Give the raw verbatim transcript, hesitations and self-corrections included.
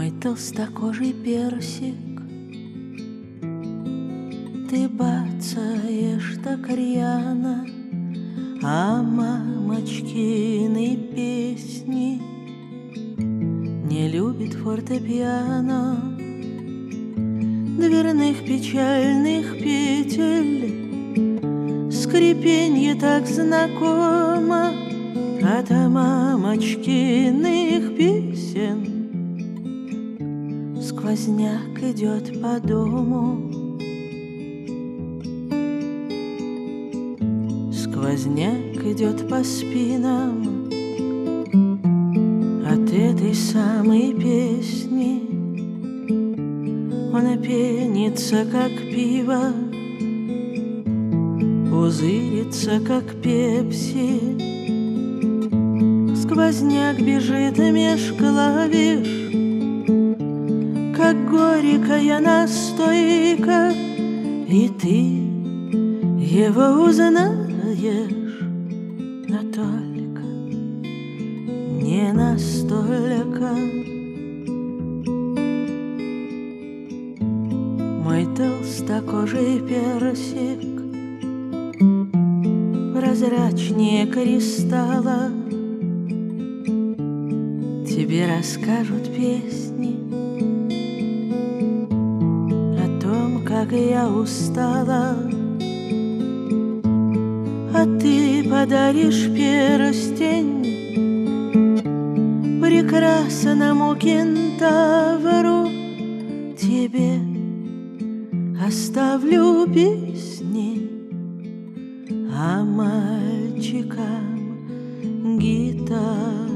Мой толстокожий персик, ты бацаешь так рьяно, а мамочкины песни не любит фортепиано. Дверных печальных петель скрипенье так знакомо от мамочкиных песен. Сквозняк идет по дому, сквозняк идет по спинам от этой самой песни. Он пенится, как пиво, пузырится, как пепси. Сквозняк бежит меж клавиш, как горькая настойка, и ты его узнаешь, но только не настолько. Мой толстокожий персик прозрачнее кристалла, тебе расскажут песни о том, как я устала, а ты подаришь перстень прекрасному кентавру. Тебе оставлю песни, а мальчикам гитару.